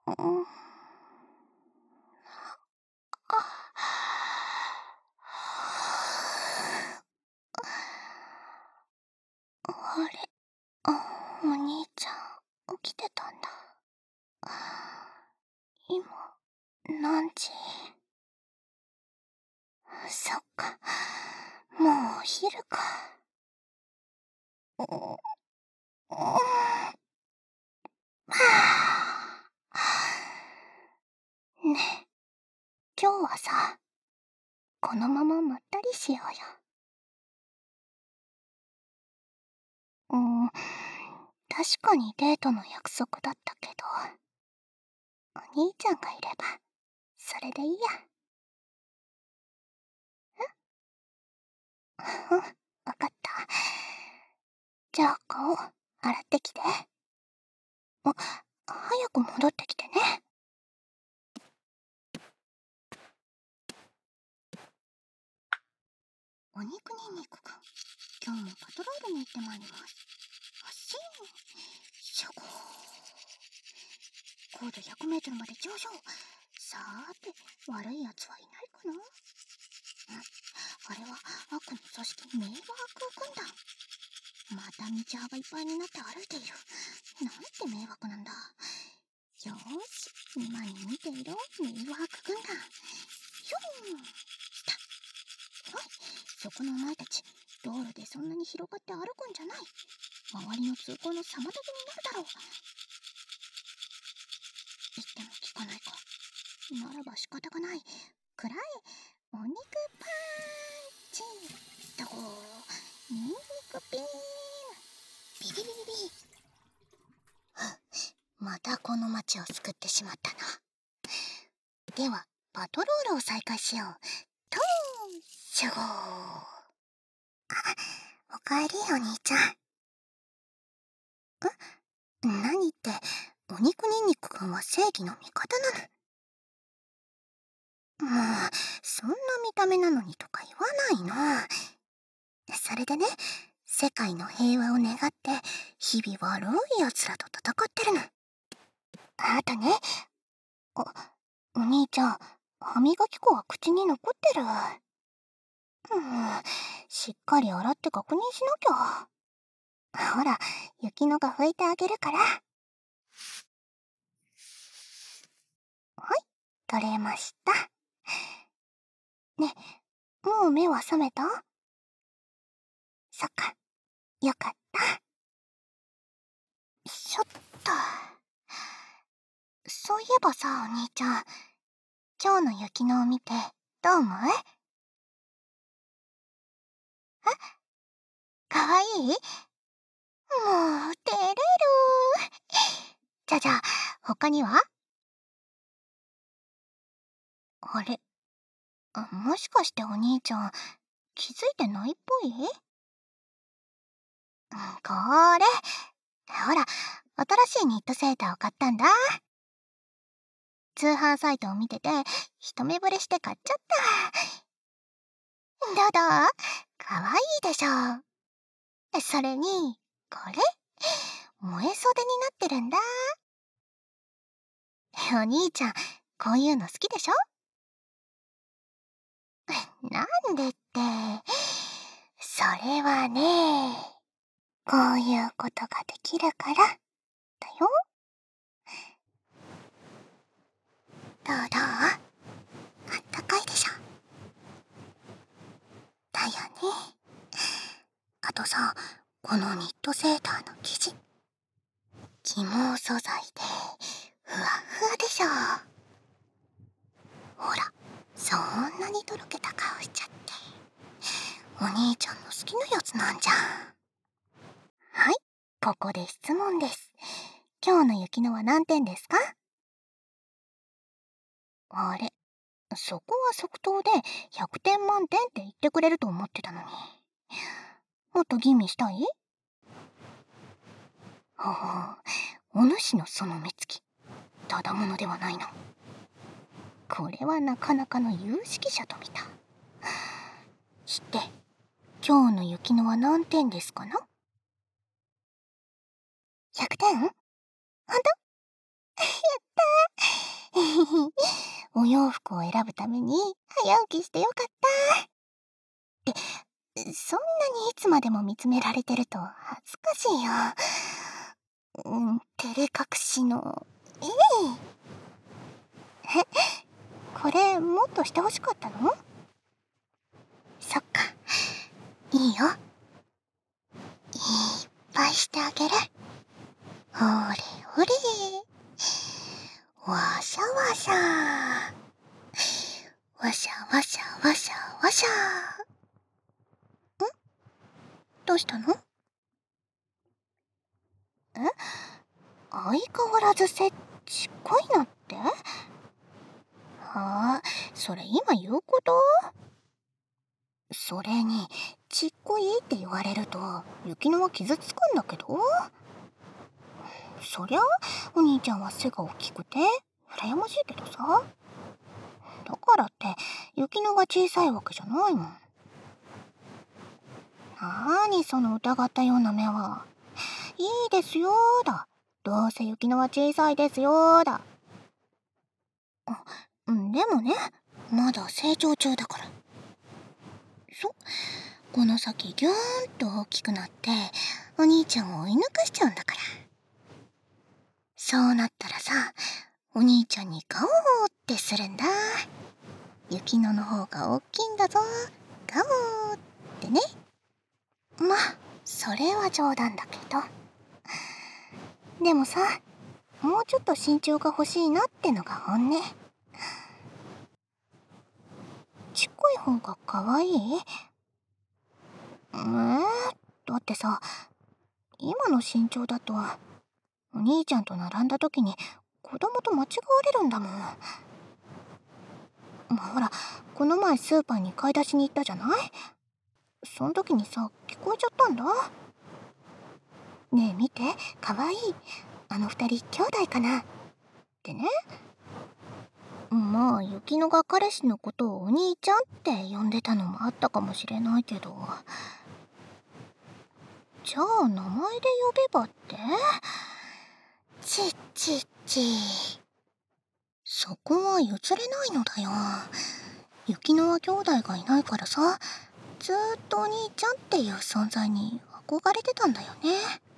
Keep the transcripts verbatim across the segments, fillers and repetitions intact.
うん。あれ、あ、お兄ちゃん起きてたんだ。今何時？そっか、もうお昼か。うん、うん、はぁ。ねえ、今日はさ、このまままったりしようよ。うん、確かにデートの約束だったけど、お兄ちゃんがいれば、それでいいや。うん、わかった。じゃあ顔、洗ってきて。あ、早く戻ってきてね。お肉にんにくくん、今日もパトロールに行ってまいります。発進。しょごー。高度ひゃくメートルまで上昇。さーて、悪い奴はいないかな。ん、あれは悪の組織迷惑軍団。また道幅いっぱいになって歩いている。なんて迷惑なんだ。よーし、今に見ていろ、迷惑軍団。ひょん、来た。おい、そこのお前たち、道路でそんなに広がって歩くんじゃない。周りの通行の妨げになるだろう。言っても聞かないか。ならば仕方がない。くらえ、お肉パンチ。とこー、ニンニクピーン。ビビビビビ。またこの町を救ってしまったな。では、パトロールを再開しよう。とー、しょごー。あ、おかえり、お兄ちゃん。ん？何って、お肉にんにくくんは正義の味方なの。もう、そんな見た目なのにとか言わないの。それでね、世界の平和を願って、日々悪い奴らと戦ってるの。あとね、あ、お兄ちゃん、歯磨き粉は口に残ってる。うん、しっかり洗って確認しなきゃ。ほら、雪乃が拭いてあげるから。はい、取れました。ね、もう目は覚めた？そっか、よかった。しょっと。そういえばさ、お兄ちゃん、今日の雪乃を見て、どう思う？え？かわいい？もう、照れる。じゃじゃあ、他には？あれ、あ、もしかしてお兄ちゃん、気づいてないっぽい？うん、これ、ほら、新しいニットセーターを買ったんだ。通販サイトを見てて、一目惚れして買っちゃった。どうどう？かわいいでしょ。それに、これ、燃え袖になってるんだ。お兄ちゃん、こういうの好きでしょ？なんでって、それはね、こういうことができるからだよ。どうどう？あったかいでしょ。だよね。あとさ、このニットセーターの生地、起毛素材でふわふわでしょ。ほら、そんなにとろけた顔しちゃって、お兄ちゃんの好きなやつなんじゃん。はい、ここで質問です。今日の雪乃は何点ですか？あれ、そこは即答でひゃくてん満点って言ってくれると思ってたのに。もっと吟味したい？ほほう、お主のその目つき、ただものではないの。これはなかなかの有識者と見た。して、今日の雪乃は何点ですかな？ ひゃく 点？ほんと？やったお洋服を選ぶために早起きしてよかった。って、そんなにいつまでも見つめられてると恥ずかしいよ。うん、照れ隠しの、えい。え、これもっとしてほしかったの？そっか、いいよ。いっぱいしてあげる。ほれほれ。わしゃわしゃ。わしゃわしゃわしゃわしゃ。ん？どうしたの？え？相変わらず背ちっこいなって？はあ、それ今言うこと？それに、ちっこいって言われると、雪乃は傷つくんだけど。そりゃ、お兄ちゃんは背が大きくて、羨ましいけどさ。だからって、雪乃が小さいわけじゃないもん。なーにその疑ったような目は。いいですよーだ。どうせ雪乃は小さいですよーだ。あ、でもね、まだ成長中だから。そ、この先ギューンと大きくなって、お兄ちゃんを追い抜かしちゃうんだから。そうなったらさ、お兄ちゃんにガオーってするんだ。雪乃の方が大きいんだぞ。ガオーってね。まあ、それは冗談だけど。でもさ、もうちょっと身長が欲しいなってのが本音。ちっこい方が可愛い？えー、だってさ、今の身長だと、お兄ちゃんと並んだ時に子供と間違われるんだもん。まあ、ほら、この前スーパーに買い出しに行ったじゃない？その時にさ、聞こえちゃったんだ。ねえ見て、かわいい。あの二人兄弟かなってね。まあ、雪乃が彼氏のことをお兄ちゃんって呼んでたのもあったかもしれないけど。じゃあ、名前で呼べばって？ちっちっち。そこは譲れないのだよ。雪乃は兄弟がいないからさ、ずーっとお兄ちゃんっていう存在に憧れてたんだよね。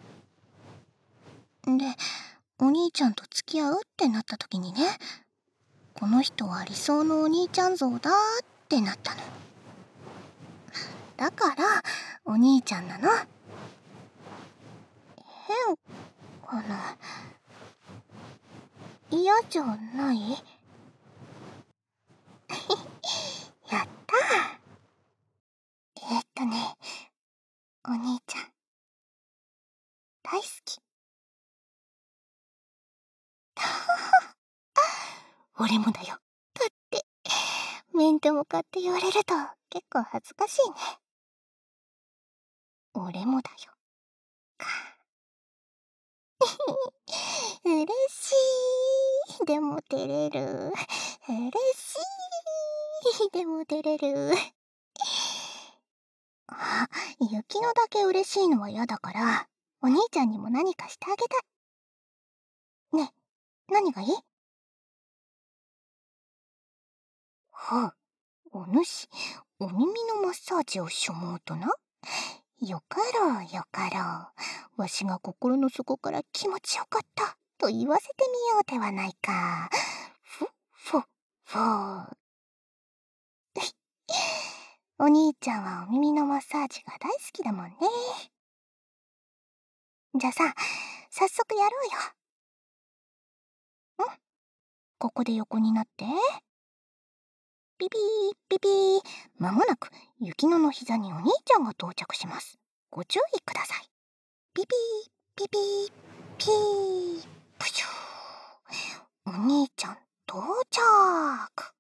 で、お兄ちゃんと付き合うってなった時にね、この人は理想のお兄ちゃん像だってなったの。だから、お兄ちゃんなの。変かな？嫌じゃない？やったー。えーっとね、お兄ちゃん、大好き。俺もだよ。だって、面と向かって言われると結構恥ずかしいね。俺もだよ。か。嬉しい。でも照れる。嬉しい。でも照れる。あ、雪乃だけ嬉しいのは嫌だから、お兄ちゃんにも何かしてあげたい。ねえ、何がいい？はあ、お主、お耳のマッサージをしょもうとな。よかろうよかろう。わしが心の底から気持ちよかったと言わせてみようではないか。ふ、ふ、ふ。お兄ちゃんはお耳のマッサージが大好きだもんね。じゃあさ、早速やろうよ。ん？ここで横になって。ピピー、ピピー。まもなく、雪乃の膝にお兄ちゃんが到着します。ご注意ください。ピピー、ピピー、ピー、プシュー。お兄ちゃん、到着。